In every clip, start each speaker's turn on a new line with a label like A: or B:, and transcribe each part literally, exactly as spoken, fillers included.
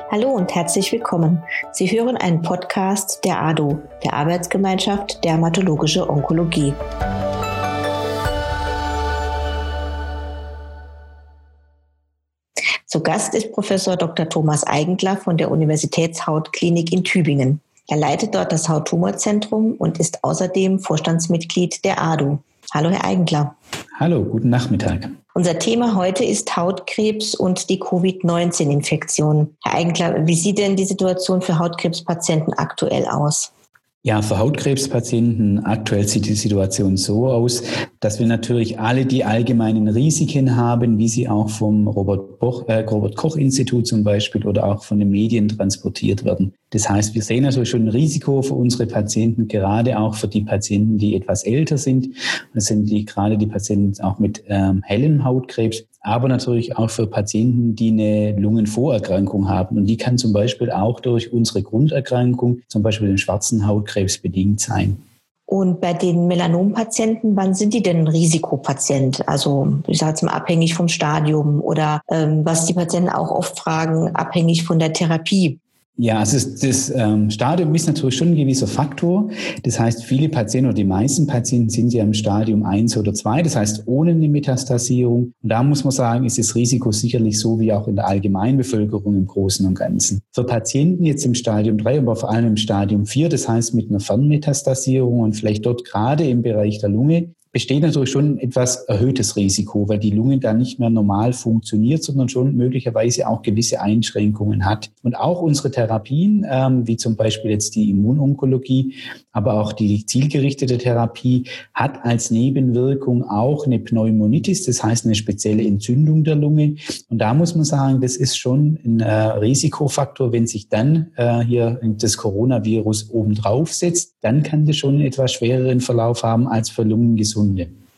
A: Hallo und herzlich willkommen. Sie hören einen Podcast der A D O, der Arbeitsgemeinschaft Dermatologische Onkologie. Zu Gast ist Professor Doktor Thomas Eigentler von der Universitätshautklinik in Tübingen. Er leitet dort das Hauttumorzentrum und ist außerdem Vorstandsmitglied der A D O. Hallo, Herr Eigentler.
B: Hallo, guten Nachmittag.
A: Unser Thema heute ist Hautkrebs und die Covid neunzehn Infektion. Herr Eigentler, wie sieht denn die Situation für Hautkrebspatienten aktuell aus?
B: Ja, für Hautkrebspatienten aktuell sieht die Situation so aus, dass wir natürlich alle die allgemeinen Risiken haben, wie sie auch vom Robert-Koch-Institut zum Beispiel oder auch von den Medien transportiert werden. Das heißt, wir sehen natürlich schon ein Risiko für unsere Patienten, gerade auch für die Patienten, die etwas älter sind. Das sind die, gerade die Patienten auch mit ähm, hellem Hautkrebs, aber natürlich auch für Patienten, die eine Lungenvorerkrankung haben. Und die kann zum Beispiel auch durch unsere Grunderkrankung, zum Beispiel den schwarzen Hautkrebs, bedingt sein.
A: Und bei den Melanompatienten, wann sind die denn Risikopatient? Also ich sage jetzt mal abhängig vom Stadium oder ähm, was die Patienten auch oft fragen, abhängig von der Therapie.
B: Ja, also das, das ähm, Stadium ist natürlich schon ein gewisser Faktor. Das heißt, viele Patienten oder die meisten Patienten sind ja im Stadium eins oder zwei, das heißt ohne eine Metastasierung. Und da muss man sagen, ist das Risiko sicherlich so wie auch in der Allgemeinbevölkerung im Großen und Ganzen. Für Patienten jetzt im Stadium drei, aber vor allem im Stadium vier, das heißt mit einer Fernmetastasierung und vielleicht dort gerade im Bereich der Lunge, besteht natürlich schon ein etwas erhöhtes Risiko, weil die Lunge dann nicht mehr normal funktioniert, sondern schon möglicherweise auch gewisse Einschränkungen hat. Und auch unsere Therapien, ähm, wie zum Beispiel jetzt die Immunonkologie, aber auch die zielgerichtete Therapie, hat als Nebenwirkung auch eine Pneumonitis, das heißt eine spezielle Entzündung der Lunge. Und da muss man sagen, das ist schon ein äh, Risikofaktor, wenn sich dann äh, hier das Coronavirus obendrauf setzt, dann kann das schon einen etwas schwereren Verlauf haben als für Lungengesunde.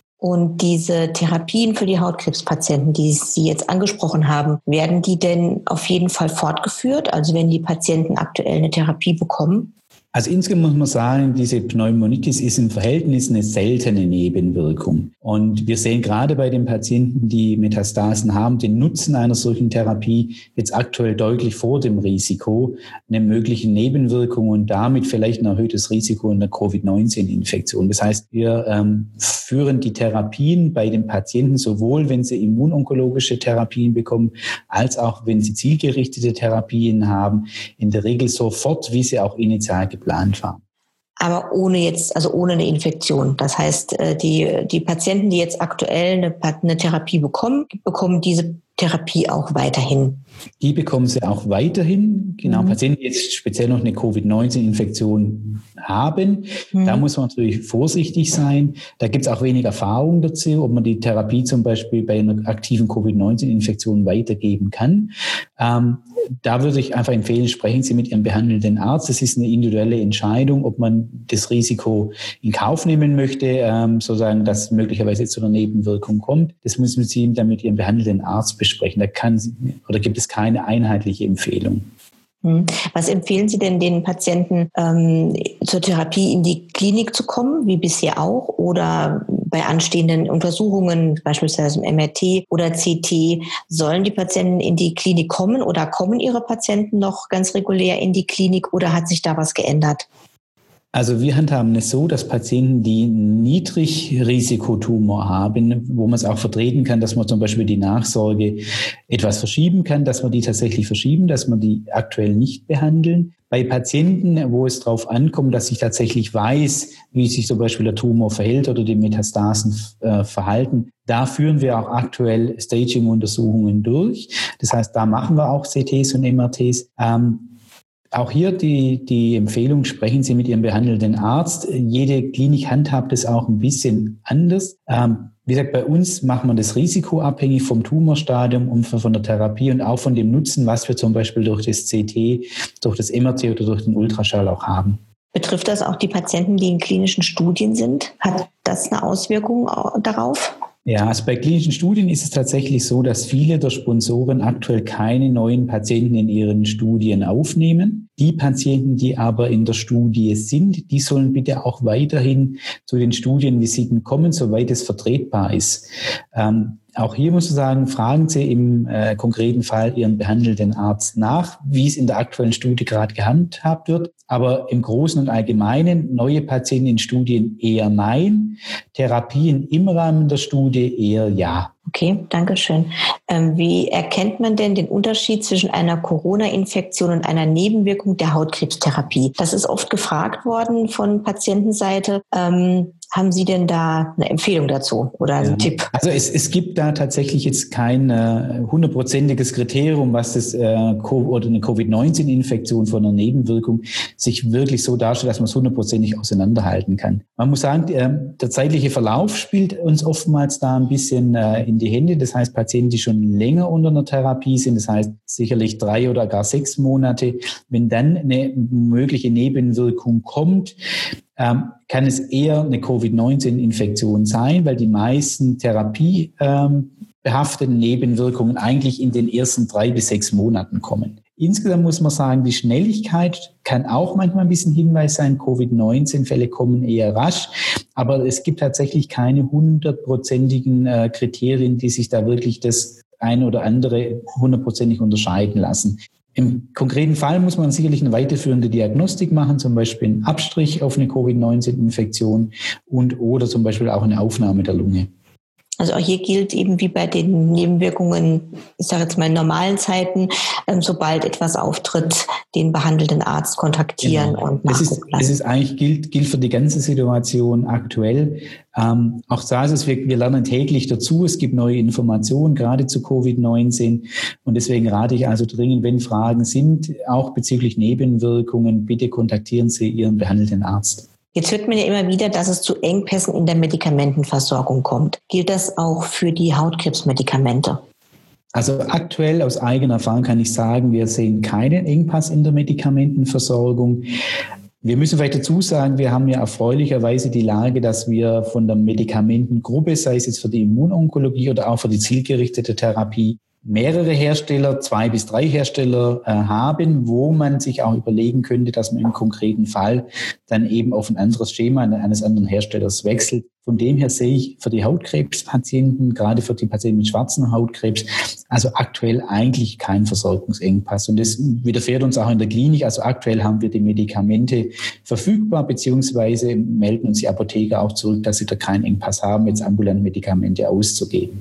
A: Und diese Therapien für die Hautkrebspatienten, die Sie jetzt angesprochen haben, werden die denn auf jeden Fall fortgeführt? Also wenn die Patienten aktuell eine Therapie bekommen?
B: Also insgesamt muss man sagen, diese Pneumonitis ist im Verhältnis eine seltene Nebenwirkung. Und wir sehen gerade bei den Patienten, die Metastasen haben, den Nutzen einer solchen Therapie jetzt aktuell deutlich vor dem Risiko, eine mögliche Nebenwirkung und damit vielleicht ein erhöhtes Risiko in der Covid neunzehn Infektion. Das heißt, wir ähm, führen die Therapien bei den Patienten sowohl, wenn sie immunonkologische Therapien bekommen, als auch, wenn sie zielgerichtete Therapien haben, in der Regel sofort, wie sie auch initial geplant war.
A: Aber ohne jetzt, also ohne eine Infektion. Das heißt, die, die Patienten, die jetzt aktuell eine, eine Therapie bekommen, bekommen diese Therapie auch weiterhin.
B: Die bekommen sie auch weiterhin. Genau, mhm. Patienten, die jetzt speziell noch eine Covid neunzehn Infektion haben, mhm. da muss man natürlich vorsichtig sein. Da gibt es auch wenig Erfahrung dazu, ob man die Therapie zum Beispiel bei einer aktiven Covid neunzehn Infektion weitergeben kann. Ähm, da würde ich einfach empfehlen, sprechen Sie mit Ihrem behandelnden Arzt. Das ist eine individuelle Entscheidung, ob man das Risiko in Kauf nehmen möchte, ähm, sozusagen, dass möglicherweise zu einer Nebenwirkung kommt. Das müssen Sie dann mit Ihrem behandelnden Arzt besprechen. Da kann oder gibt es keine einheitliche Empfehlung.
A: Was empfehlen Sie denn den Patienten, ähm, zur Therapie in die Klinik zu kommen, wie bisher auch, oder bei anstehenden Untersuchungen, beispielsweise im M R T oder C T, sollen die Patienten in die Klinik kommen oder kommen Ihre Patienten noch ganz regulär in die Klinik oder hat sich da was geändert?
B: Also wir handhaben es so, dass Patienten, die Niedrigrisikotumor haben, wo man es auch vertreten kann, dass man zum Beispiel die Nachsorge etwas verschieben kann, dass wir die tatsächlich verschieben, dass wir die aktuell nicht behandeln. Bei Patienten, wo es darauf ankommt, dass ich tatsächlich weiß, wie sich zum Beispiel der Tumor verhält oder die Metastasen äh, verhalten, da führen wir auch aktuell Staging-Untersuchungen durch. Das heißt, da machen wir auch C Ts und M R Ts. Ähm, Auch hier die, die Empfehlung, sprechen Sie mit Ihrem behandelnden Arzt. Jede Klinik handhabt es auch ein bisschen anders. Ähm, wie gesagt, bei uns machen wir das Risiko abhängig vom Tumorstadium und von der Therapie und auch von dem Nutzen, was wir zum Beispiel durch das C T, durch das M R T oder durch den Ultraschall auch haben.
A: Betrifft das auch die Patienten, die in klinischen Studien sind? Hat das eine Auswirkung darauf?
B: Ja, also bei klinischen Studien ist es tatsächlich so, dass viele der Sponsoren aktuell keine neuen Patienten in ihren Studien aufnehmen. Die Patienten, die aber in der Studie sind, die sollen bitte auch weiterhin zu den Studienvisiten kommen, soweit es vertretbar ist. Ähm, Auch hier muss ich sagen, fragen Sie im äh, konkreten Fall Ihren behandelnden Arzt nach, wie es in der aktuellen Studie gerade gehandhabt wird. Aber im Großen und Allgemeinen neue Patienten in Studien eher nein, Therapien im Rahmen der Studie eher ja.
A: Okay, danke schön. Ähm, wie erkennt man denn den Unterschied zwischen einer Corona-Infektion und einer Nebenwirkung der Hautkrebstherapie? Das ist oft gefragt worden von Patientenseite. Ähm, haben Sie denn da eine Empfehlung dazu oder einen ja. Tipp?
B: Also es, es gibt da tatsächlich jetzt kein äh, hundertprozentiges Kriterium, was das äh, oder eine Covid neunzehn Infektion von einer Nebenwirkung sich wirklich so darstellt, dass man es hundertprozentig auseinanderhalten kann. Man muss sagen, äh, der zeitliche Verlauf spielt uns oftmals da ein bisschen äh, in die Hände. Das heißt, Patienten, die schon länger unter einer Therapie sind, das heißt sicherlich drei oder gar sechs Monate, wenn dann eine mögliche Nebenwirkung kommt, ähm, kann es eher eine Covid neunzehn Infektion sein, weil die meisten therapiebehafteten ähm, Nebenwirkungen eigentlich in den ersten drei bis sechs Monaten kommen. Insgesamt muss man sagen, die Schnelligkeit kann auch manchmal ein bisschen Hinweis sein. Covid neunzehn Fälle kommen eher rasch, aber es gibt tatsächlich keine hundertprozentigen äh, Kriterien, die sich da wirklich das eine oder andere hundertprozentig unterscheiden lassen. Im konkreten Fall muss man sicherlich eine weiterführende Diagnostik machen, zum Beispiel einen Abstrich auf eine Covid neunzehn Infektion und oder zum Beispiel auch eine Aufnahme der Lunge.
A: Also auch hier gilt eben wie bei den Nebenwirkungen, ich sage jetzt mal in normalen Zeiten, ähm, sobald etwas auftritt, den behandelnden Arzt kontaktieren genau. und nachgucken lassen.
B: Es ist eigentlich gilt, gilt für die ganze Situation aktuell. Ähm, auch da ist es, wir, wir lernen täglich dazu, es gibt neue Informationen, gerade zu Covid neunzehn. Und deswegen rate ich also dringend, wenn Fragen sind, auch bezüglich Nebenwirkungen, bitte kontaktieren Sie Ihren behandelnden Arzt.
A: Jetzt hört man ja immer wieder, dass es zu Engpässen in der Medikamentenversorgung kommt. Gilt das auch für die Hautkrebsmedikamente?
B: Also aktuell aus eigener Erfahrung kann ich sagen, wir sehen keinen Engpass in der Medikamentenversorgung. Wir müssen vielleicht dazu sagen, wir haben ja erfreulicherweise die Lage, dass wir von der Medikamentengruppe, sei es jetzt für die Immunonkologie oder auch für die zielgerichtete Therapie, mehrere Hersteller, zwei bis drei Hersteller äh, haben, wo man sich auch überlegen könnte, dass man im konkreten Fall dann eben auf ein anderes Schema eines anderen Herstellers wechselt. Von dem her sehe ich für die Hautkrebspatienten, gerade für die Patienten mit schwarzem Hautkrebs, also aktuell eigentlich keinen Versorgungsengpass. Und das widerfährt uns auch in der Klinik. Also aktuell haben wir die Medikamente verfügbar, beziehungsweise melden uns die Apotheker auch zurück, dass sie da keinen Engpass haben, jetzt ambulant Medikamente auszugeben.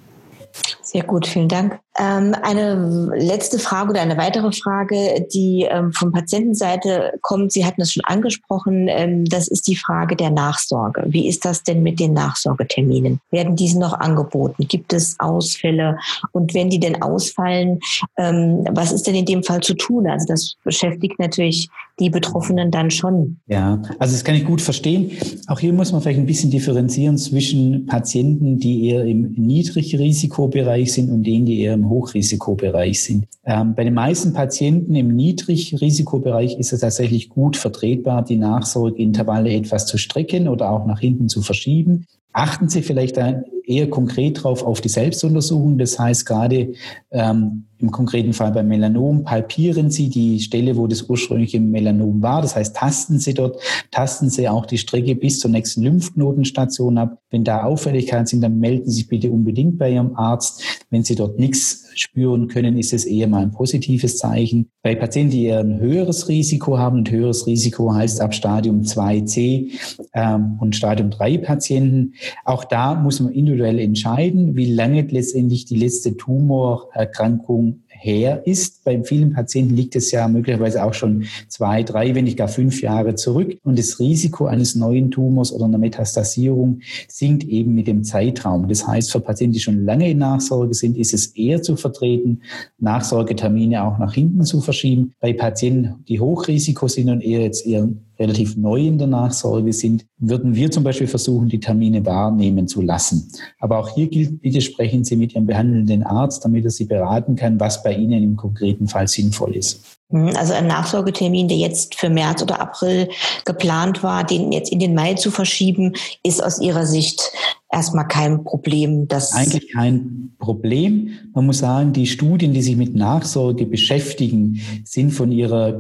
A: Sehr gut, vielen Dank. Ähm, eine letzte Frage oder eine weitere Frage, die ähm, von Patientenseite kommt. Sie hatten es schon angesprochen. Ähm, das ist die Frage der Nachsorge. Wie ist das denn mit den Nachsorgeterminen? Werden diese noch angeboten? Gibt es Ausfälle? Und wenn die denn ausfallen, ähm, was ist denn in dem Fall zu tun? Also das beschäftigt natürlich die Betroffenen dann schon.
B: Ja, also das kann ich gut verstehen. Auch hier muss man vielleicht ein bisschen differenzieren zwischen Patienten, die eher im Niedrigrisikobereich sind und denen, die eher im Hochrisikobereich sind. Ähm, bei den meisten Patienten im Niedrigrisikobereich ist es tatsächlich gut vertretbar, die Nachsorgeintervalle etwas zu strecken oder auch nach hinten zu verschieben. Achten Sie vielleicht eher konkret drauf auf die Selbstuntersuchung. Das heißt, gerade ähm, im konkreten Fall beim Melanom palpieren Sie die Stelle, wo das ursprüngliche Melanom war. Das heißt, tasten Sie dort, tasten Sie auch die Strecke bis zur nächsten Lymphknotenstation ab. Wenn da Auffälligkeiten sind, dann melden Sie sich bitte unbedingt bei Ihrem Arzt. Wenn Sie dort nichts spüren können, ist es eher mal ein positives Zeichen. Bei Patienten, die eher ein höheres Risiko haben, ein höheres Risiko heißt ab Stadium zwei c ähm, und Stadium drei Patienten, auch da muss man individuell entscheiden, wie lange letztendlich die letzte Tumorerkrankung her ist. Bei vielen Patienten liegt es ja möglicherweise auch schon zwei, drei, wenn nicht gar fünf Jahre zurück. Und das Risiko eines neuen Tumors oder einer Metastasierung sinkt eben mit dem Zeitraum. Das heißt, für Patienten, die schon lange in Nachsorge sind, ist es eher zu vertreten, Nachsorgetermine auch nach hinten zu verschieben. Bei Patienten, die Hochrisiko sind und eher jetzt eher relativ neu in der Nachsorge sind, würden wir zum Beispiel versuchen, die Termine wahrnehmen zu lassen. Aber auch hier gilt, bitte sprechen Sie mit Ihrem behandelnden Arzt, damit er Sie beraten kann, was bei Ihnen im konkreten Fall sinnvoll ist.
A: Also ein Nachsorgetermin, der jetzt für März oder April geplant war, den jetzt in den Mai zu verschieben, ist aus Ihrer Sicht erstmal kein Problem. Das
B: Eigentlich kein Problem. Man muss sagen, die Studien, die sich mit Nachsorge beschäftigen, sind von ihrer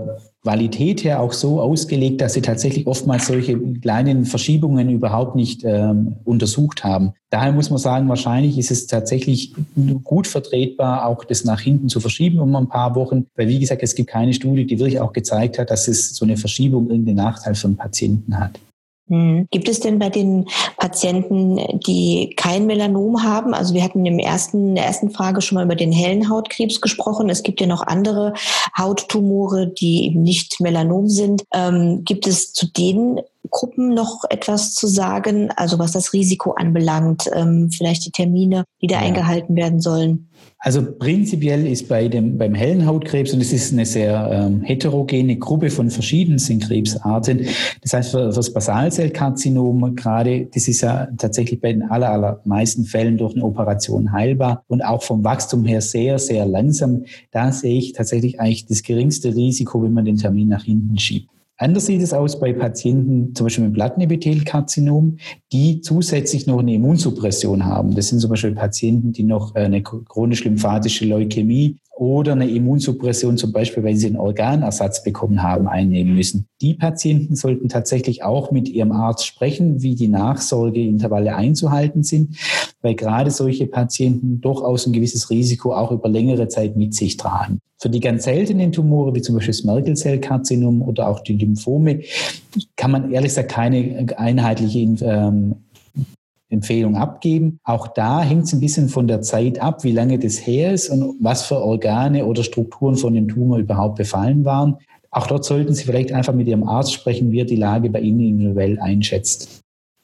B: Qualität her auch so ausgelegt, dass sie tatsächlich oftmals solche kleinen Verschiebungen überhaupt nicht ähm, untersucht haben. Daher muss man sagen, wahrscheinlich ist es tatsächlich gut vertretbar, auch das nach hinten zu verschieben um ein paar Wochen. Weil wie gesagt, es gibt keine Studie, die wirklich auch gezeigt hat, dass es so eine Verschiebung irgendeinen Nachteil für den Patienten hat.
A: Hm. Gibt es denn bei den Patienten, die kein Melanom haben, also wir hatten im ersten, in der ersten Frage schon mal über den hellen Hautkrebs gesprochen, es gibt ja noch andere Hauttumore, die eben nicht Melanom sind. Ähm, gibt es zu den Gruppen noch etwas zu sagen, also was das Risiko anbelangt, ähm, vielleicht die Termine, die da ja. eingehalten werden sollen?
B: Also prinzipiell ist bei dem, beim hellen Hautkrebs, und es ist eine sehr ähm, heterogene Gruppe von verschiedensten Krebsarten, das heißt für, für das Basalzellkarzinom gerade, das ist ja tatsächlich bei den aller, allermeisten Fällen durch eine Operation heilbar und auch vom Wachstum her sehr, sehr langsam. Da sehe ich tatsächlich eigentlich das geringste Risiko, wenn man den Termin nach hinten schiebt. Anders sieht es aus bei Patienten, zum Beispiel mit Plattenepithelkarzinom, die zusätzlich noch eine Immunsuppression haben. Das sind zum Beispiel Patienten, die noch eine chronisch-lymphatische Leukämie oder eine Immunsuppression, zum Beispiel, weil sie einen Organersatz bekommen haben, einnehmen müssen. Die Patienten sollten tatsächlich auch mit ihrem Arzt sprechen, wie die Nachsorgeintervalle einzuhalten sind, weil gerade solche Patienten durchaus ein gewisses Risiko auch über längere Zeit mit sich tragen. Für die ganz seltenen Tumore, wie zum Beispiel das Merkel-Zell-Karzinom oder auch die Lymphome, kann man ehrlich gesagt keine einheitliche ähm, Empfehlung abgeben. Auch da hängt es ein bisschen von der Zeit ab, wie lange das her ist und was für Organe oder Strukturen von dem Tumor überhaupt befallen waren. Auch dort sollten Sie vielleicht einfach mit Ihrem Arzt sprechen, wie er die Lage bei Ihnen individuell einschätzt.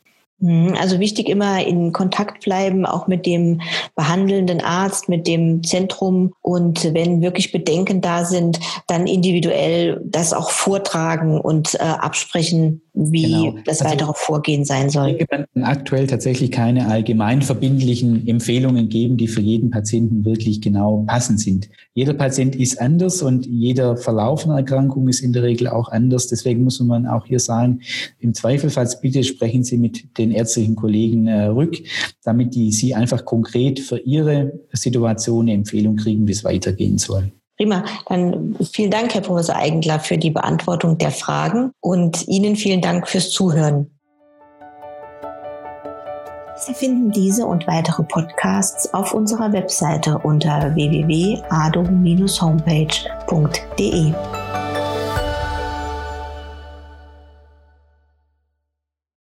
A: Also wichtig immer in Kontakt bleiben, auch mit dem behandelnden Arzt, mit dem Zentrum und wenn wirklich Bedenken da sind, dann individuell das auch vortragen und äh, absprechen, wie genau. das also, weitere Vorgehen sein soll.
B: Ich denke, man kann aktuell tatsächlich keine allgemein verbindlichen Empfehlungen geben, die für jeden Patienten wirklich genau passend sind. Jeder Patient ist anders und jeder Verlauf einer Erkrankung ist in der Regel auch anders. Deswegen muss man auch hier sagen, im Zweifelsfall bitte sprechen Sie mit den ärztlichen Kollegen äh, rück, damit die Sie einfach konkret für Ihre Situation eine Empfehlung kriegen, wie es weitergehen soll.
A: Prima. Dann vielen Dank, Herr Professor Eigentler, für die Beantwortung der Fragen und Ihnen vielen Dank fürs Zuhören. Sie finden diese und weitere Podcasts auf unserer Webseite unter w w w punkt ado Bindestrich homepage punkt de.